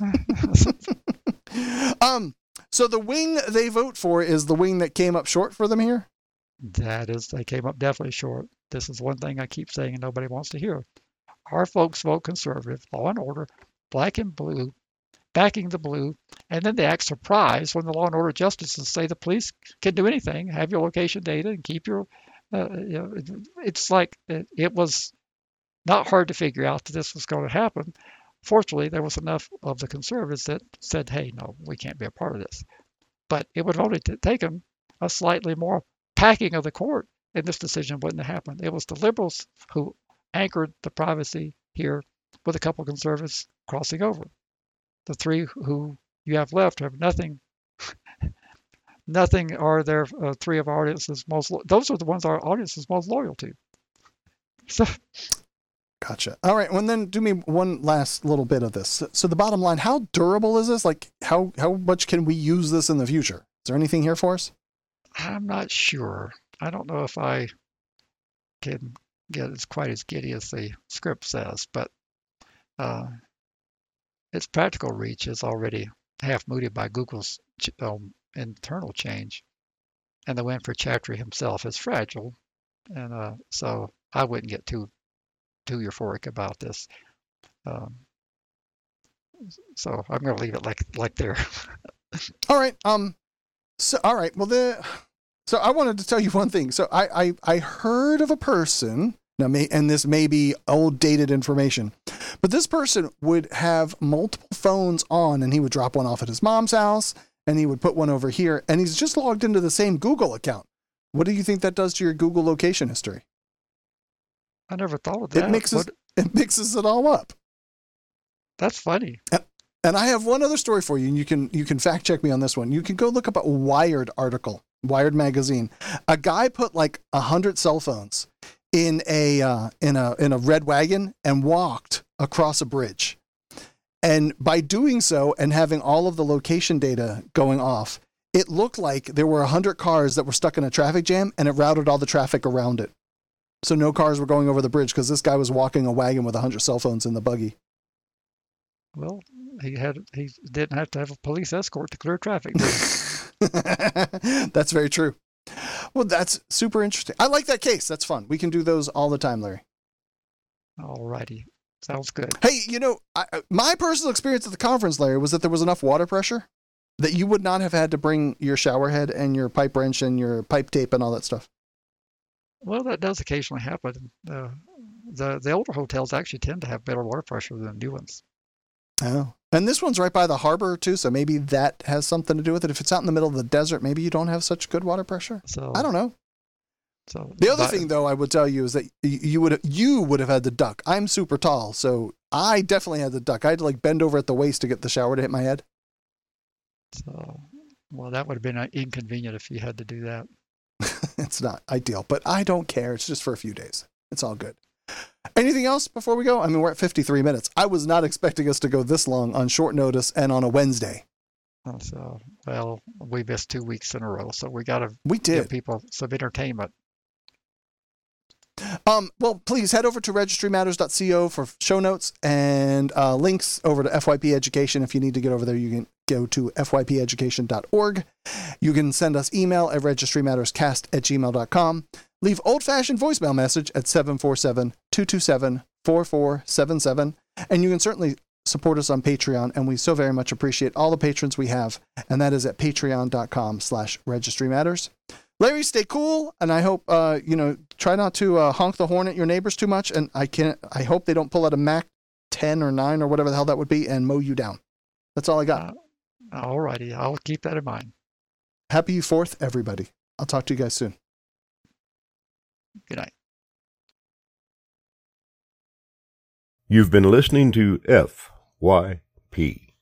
um. So the wing they vote for is the wing that came up short for them here? That is, they came up definitely short. This is one thing I keep saying and nobody wants to hear. Our folks vote conservative, law and order, black and blue, backing the blue, and then they act surprised when the law and order justices say the police can do anything, have your location data, and keep your. Uh, you know, it's like it, it was not hard to figure out that this was going to happen. Fortunately, there was enough of the conservatives that said, "Hey, no, we can't be a part of this." But it would have only taken a slightly more packing of the court, and this decision wouldn't have happened. It was the liberals who anchored the privacy here, with a couple of conservatives crossing over. The three who you have left have nothing. Nothing are their uh, three of our audience's most. Lo- those are the ones our audience is most loyal to. So, gotcha. All right, well then do me one last little bit of this. So the bottom line: how durable is this? Like, how how much can we use this in the future? Is there anything here for us? I'm not sure. I don't know if I can get as quite as giddy as the script says, but uh, its practical reach is already half mooted by Google's um, internal change, and the win for Chatry himself is fragile, and uh, so I wouldn't get too too euphoric about this. Um, so I'm going to leave it like like there. All right. Um. So all right. Well, the so I wanted to tell you one thing. So I I, I heard of a person. Now, may, and this may be old dated information, but this person would have multiple phones on, and he would drop one off at his mom's house, and he would put one over here, and he's just logged into the same Google account. What do you think that does to your Google location history? I never thought of that. It mixes, what? it mixes it all up. That's funny. And, and I have one other story for you, and you can you can fact check me on this one. You can go look up a Wired article, Wired magazine. A guy put like a hundred cell phones in a uh, in a in a red wagon and walked across a bridge. And by doing so and having all of the location data going off, it looked like there were a hundred cars that were stuck in a traffic jam, and it routed all the traffic around it. So no cars were going over the bridge because this guy was walking a wagon with a hundred cell phones in the buggy. Well, he had he didn't have to have a police escort to clear traffic. Did he? That's very true. Well, that's super interesting. I like that case. That's fun. We can do those all the time, Larry. All righty. Sounds good. Hey, you know, I, my personal experience at the conference, Larry, was that there was enough water pressure that you would not have had to bring your shower head and your pipe wrench and your pipe tape and all that stuff. Well, that does occasionally happen. Uh, the the older hotels actually tend to have better water pressure than new ones. Oh, and this one's right by the harbor too, so maybe that has something to do with it. If it's out in the middle of the desert, maybe you don't have such good water pressure. So I don't know. So the other but, thing, though, I would tell you is that you would you would have had to duck. I'm super tall, so I definitely had to duck. I had to like bend over at the waist to get the shower to hit my head. So, well, that would have been inconvenient if you had to do that. It's not ideal, but I don't care. It's just for a few days. It's all good. Anything else before we go? I mean, we're at fifty-three minutes. I was not expecting us to go this long on short notice and on a Wednesday. And so, well, we missed two weeks in a row, so we got to We give did. people some entertainment. Um, well, please head over to registry matters dot co for show notes and uh, links over to F Y P Education. If you need to get over there, you can go to F Y P education dot org. You can send us email at registry matters cast at gmail dot com. Leave old-fashioned voicemail message at seven four seven, two two seven, four four seven seven. And you can certainly support us on Patreon, and we so very much appreciate all the patrons we have, and that is at patreon dot com slash registry matters. Larry, stay cool, and I hope uh, you know try not to uh, honk the horn at your neighbors too much. And I can't. I hope they don't pull out a Mac ten or nine or whatever the hell that would be and mow you down. That's all I got. Uh, all righty, I'll keep that in mind. Happy Fourth, everybody. I'll talk to you guys soon. Good night. You've been listening to F Y P.